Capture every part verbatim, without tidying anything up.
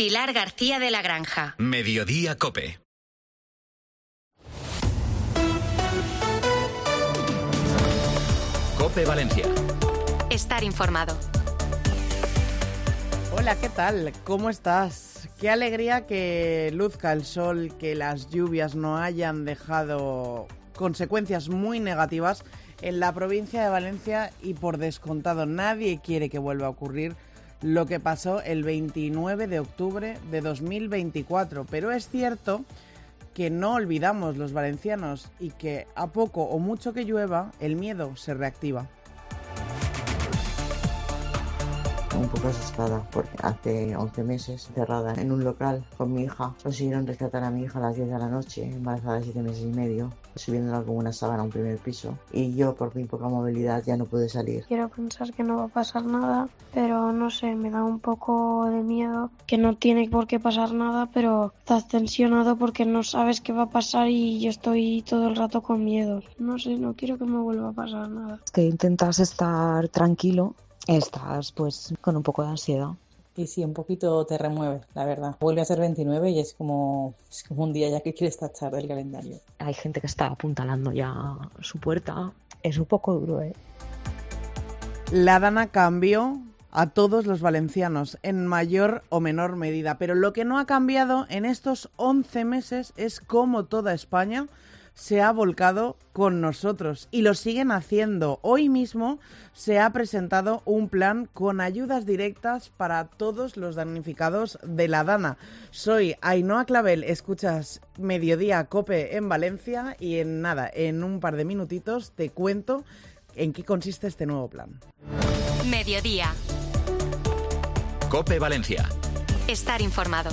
Pilar García de la Granja. Mediodía COPE. COPE Valencia. Estar informado. Hola, ¿qué tal? ¿Cómo estás? Qué alegría que luzca el sol, que las lluvias no hayan dejado consecuencias muy negativas en la provincia de Valencia y por descontado nadie quiere que vuelva a ocurrir lo que pasó el veintinueve de octubre de dos mil veinticuatro. Pero es cierto que no olvidamos los valencianos y que a poco o mucho que llueva, el miedo se reactiva. Un poco asustada porque hace once meses encerrada en un local con mi hija. Consiguieron rescatar a mi hija a las diez de la noche, embarazada de siete meses y medio, subiéndola como una sábana a un primer piso. Y yo, por mi poca movilidad, ya no pude salir. Quiero pensar que no va a pasar nada, pero no sé, me da un poco de miedo, que no tiene por qué pasar nada, pero estás tensionado porque no sabes qué va a pasar y yo estoy todo el rato con miedo. No sé, no quiero que me vuelva a pasar nada. Es que intentas estar tranquilo. Estás pues con un poco de ansiedad. Y sí, un poquito te remueve, la verdad. Vuelve a ser veintinueve y es como, es como un día ya que quieres tachar del calendario. Hay gente que está apuntalando ya su puerta. Es un poco duro, ¿eh? La Dana cambió a todos los valencianos en mayor o menor medida, pero lo que no ha cambiado en estos once meses es cómo toda España se ha volcado con nosotros y lo siguen haciendo. Hoy mismo se ha presentado un plan con ayudas directas para todos los damnificados de la Dana. Soy Ainhoa Clavel, escuchas Mediodía COPE en Valencia y en nada, en un par de minutitos te cuento en qué consiste este nuevo plan. Mediodía. COPE Valencia. Estar informado.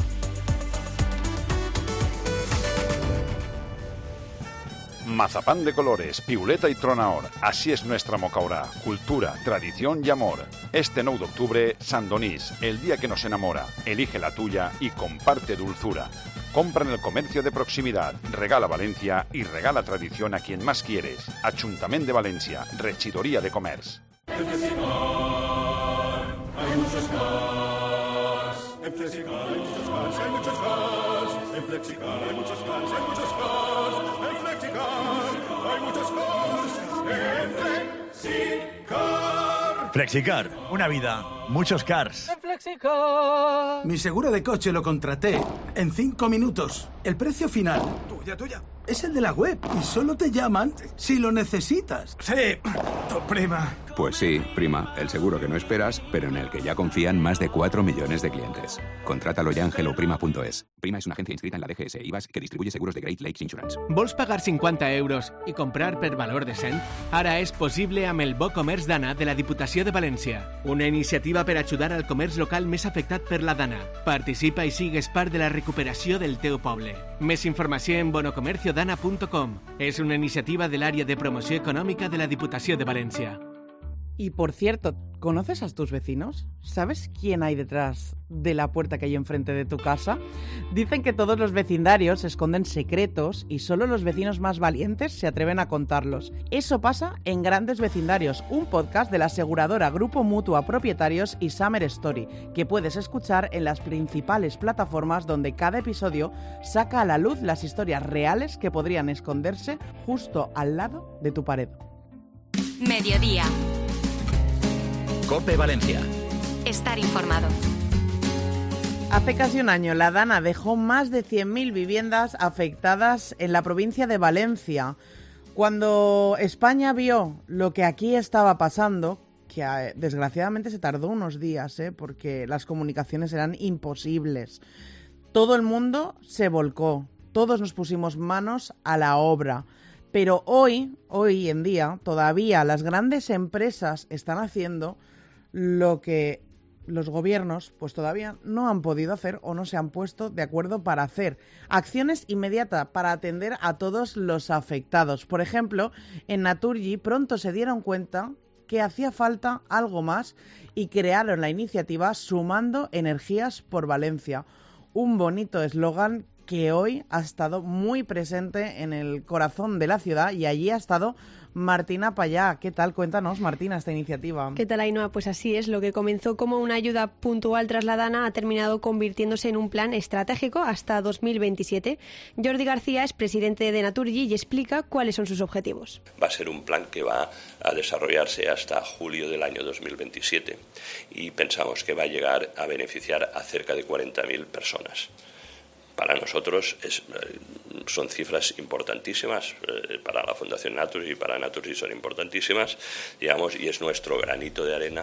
Mazapán de colores, piuleta y tronaor. Así es nuestra Mocaurà. Cultura, tradición y amor. Este nueve de octubre, Sant Donís, el día que nos enamora. Elige la tuya y comparte dulzura. Compra en el comercio de proximidad. Regala Valencia y regala tradición a quien más quieres. Ayuntamiento de Valencia, Regidoria de Comerç. En Flexicar hay muchos cars. En Flexicar hay muchos cars, hay muchos cars. En Flexicar hay muchos cars, hay muchos cars. En Flexicar hay muchos cars. En Flexicar. Flexicar, una vida, muchos cars. En Flexicar. Mi seguro de coche lo contraté en cinco minutos. El precio final Tuya, tuya. es el de la web y solo te llaman si lo necesitas. Sí, tu prima. Pues sí, prima, el seguro que no esperas, pero en el que ya confían más de cuatro millones de clientes. Contrátalo ya en hello prima punto es. Prima es una agencia inscrita en la D G S I V A S que distribuye seguros de Great Lakes Insurance. Vols pagar cinquanta euros i comprar per valor de cent? Ara és possible amb el Bo Comerç Dana de la Diputació de València. Una iniciativa per ajudar al comerç local més afectat per la Dana. Participa i sigues part de la recuperació del teu poble. Més informació en bonocomercio dana punto com. És una iniciativa de l'àrea de promoció econòmica de la Diputació de València. Y por cierto, ¿conoces a tus vecinos? ¿Sabes quién hay detrás de la puerta que hay enfrente de tu casa? Dicen que todos los vecindarios esconden secretos y solo los vecinos más valientes se atreven a contarlos. Eso pasa en Grandes Vecindarios, un podcast de la aseguradora Grupo Mutua Propietarios y Summer Story, que puedes escuchar en las principales plataformas donde cada episodio saca a la luz las historias reales que podrían esconderse justo al lado de tu pared. Mediodía. COPE Valencia. Estar informado. Hace casi un año, la Dana dejó más de cien mil viviendas afectadas en la provincia de Valencia. Cuando España vio lo que aquí estaba pasando, que eh, desgraciadamente se tardó unos días, eh, porque las comunicaciones eran imposibles, todo el mundo se volcó, todos nos pusimos manos a la obra. Pero hoy, hoy en día, todavía las grandes empresas están haciendo lo que los gobiernos pues todavía no han podido hacer o no se han puesto de acuerdo para hacer. Acciones inmediatas para atender a todos los afectados. Por ejemplo, en Naturgy pronto se dieron cuenta que hacía falta algo más y crearon la iniciativa Sumando Energías por Valencia. Un bonito eslogan que hoy ha estado muy presente en el corazón de la ciudad y allí ha estado Martina Payá. ¿Qué tal? Cuéntanos, Martina, esta iniciativa. ¿Qué tal, Ainhoa? Pues así es, lo que comenzó como una ayuda puntual tras la Dana ha terminado convirtiéndose en un plan estratégico hasta dos mil veintisiete. Jordi García es presidente de Naturgy y explica cuáles son sus objetivos. Va a ser un plan que va a desarrollarse hasta julio del año dos mil veintisiete y pensamos que va a llegar a beneficiar a cerca de cuarenta mil personas. Para nosotros es, son cifras importantísimas, eh, para la Fundación Naturgy y para Naturgy son importantísimas, digamos, y es nuestro granito de arena.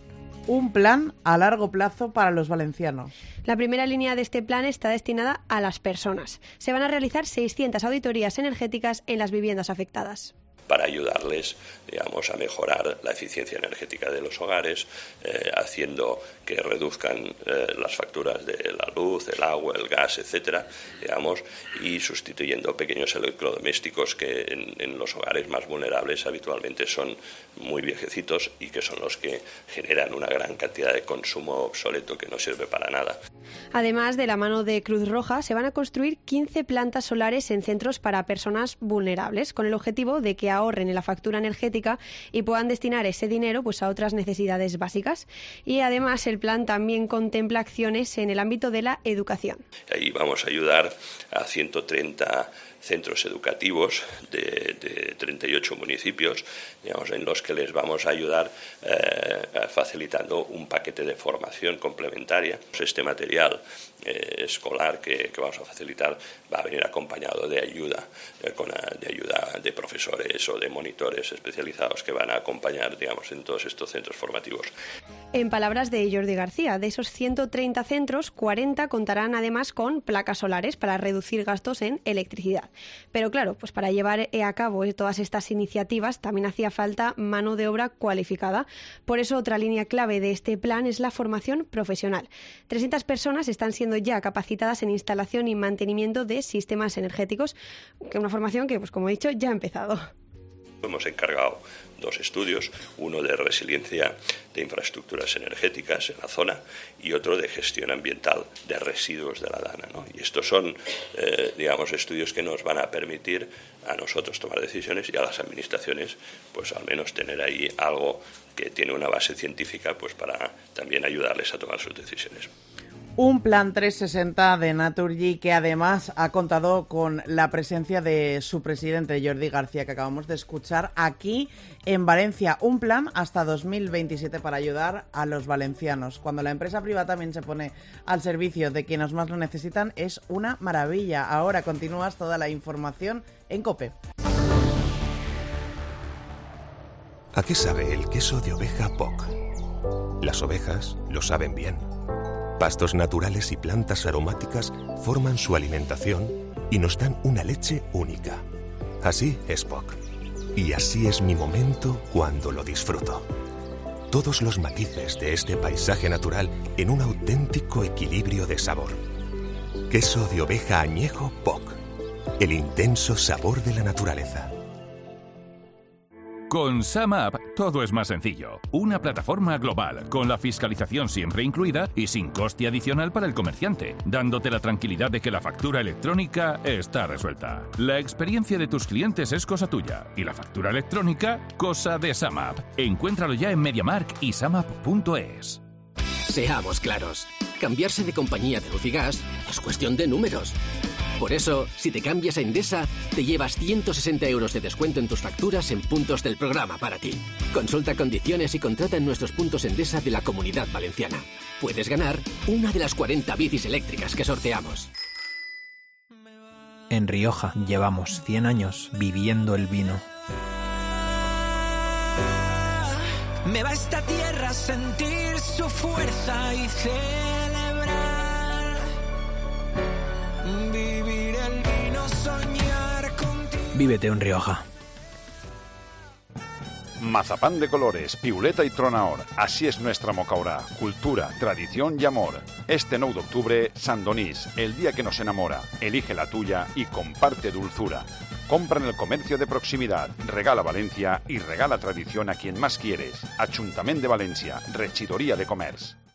Un plan a largo plazo para los valencianos. La primera línea de este plan está destinada a las personas. Se van a realizar seiscientas auditorías energéticas en las viviendas afectadas, para ayudarles, digamos, a mejorar la eficiencia energética de los hogares, eh, haciendo que reduzcan eh, las facturas de la luz, el agua, el gas, etcétera, digamos, y sustituyendo pequeños electrodomésticos que en, en los hogares más vulnerables habitualmente son muy viejecitos y que son los que generan una gran cantidad de consumo obsoleto que no sirve para nada. Además, de la mano de Cruz Roja, se van a construir quince plantas solares en centros para personas vulnerables, con el objetivo de que ahorren en la factura energética y puedan destinar ese dinero pues a otras necesidades básicas. Y además el plan también contempla acciones en el ámbito de la educación. Ahí vamos a ayudar a ciento treinta centros educativos de, de treinta y ocho municipios, digamos, en los que les vamos a ayudar eh, facilitando un paquete de formación complementaria. Este material eh, escolar que, que vamos a facilitar va a venir acompañado de ayuda, eh, con, de ayuda de profesores o de monitores especializados que van a acompañar, digamos, en todos estos centros formativos. En palabras de Jordi García, de esos ciento treinta centros, cuarenta contarán además con placas solares para reducir gastos en electricidad. Pero claro, pues para llevar a cabo todas estas iniciativas también hacía falta mano de obra cualificada. Por eso otra línea clave de este plan es la formación profesional. trescientas personas están siendo ya capacitadas en instalación y mantenimiento de sistemas energéticos, que una formación que, pues como he dicho, ya ha empezado. Hemos encargado dos estudios, uno de resiliencia de infraestructuras energéticas en la zona y otro de gestión ambiental de residuos de la Dana, ¿no? Y estos son, eh, digamos, estudios que nos van a permitir a nosotros tomar decisiones y a las administraciones, pues al menos tener ahí algo que tiene una base científica, pues para también ayudarles a tomar sus decisiones. Un plan trescientos sesenta de Naturgy que además ha contado con la presencia de su presidente, Jordi García, que acabamos de escuchar aquí en Valencia. Un plan hasta dos mil veintisiete para ayudar a los valencianos. Cuando la empresa privada también se pone al servicio de quienes más lo necesitan, es una maravilla. Ahora continúas toda la información en COPE. ¿A qué sabe el queso de oveja P O C? Las ovejas lo saben bien. Pastos naturales y plantas aromáticas forman su alimentación y nos dan una leche única. Así es P O C. Y así es mi momento cuando lo disfruto. Todos los matices de este paisaje natural en un auténtico equilibrio de sabor. Queso de oveja añejo P O C. El intenso sabor de la naturaleza. Con SumUp todo es más sencillo. Una plataforma global, con la fiscalización siempre incluida y sin coste adicional para el comerciante, dándote la tranquilidad de que la factura electrónica está resuelta. La experiencia de tus clientes es cosa tuya y la factura electrónica, cosa de SumUp. Encuéntralo ya en MediaMarkt y sumup punto es. Seamos claros, cambiarse de compañía de luz y gas es cuestión de números. Por eso, si te cambias a Endesa, te llevas ciento sesenta euros de descuento en tus facturas en puntos del programa para ti. Consulta condiciones y contrata en nuestros puntos Endesa de la Comunidad Valenciana. Puedes ganar una de las cuarenta bicis eléctricas que sorteamos. En Rioja llevamos cien años viviendo el vino. Me va esta tierra a sentir su fuerza y celebrar. Vivir el vino, soñar contigo. Vívete en Rioja. Mazapán de colores, piuleta y tronador. Así es nuestra Mocaurà. Cultura, tradición y amor. Este nueve de octubre, Sant Donís, el día que nos enamora. Elige la tuya y comparte dulzura. Compra en el comercio de proximidad, regala Valencia y regala tradición a quien más quieres. Ajuntament de Valencia, Regidoria de Comerç.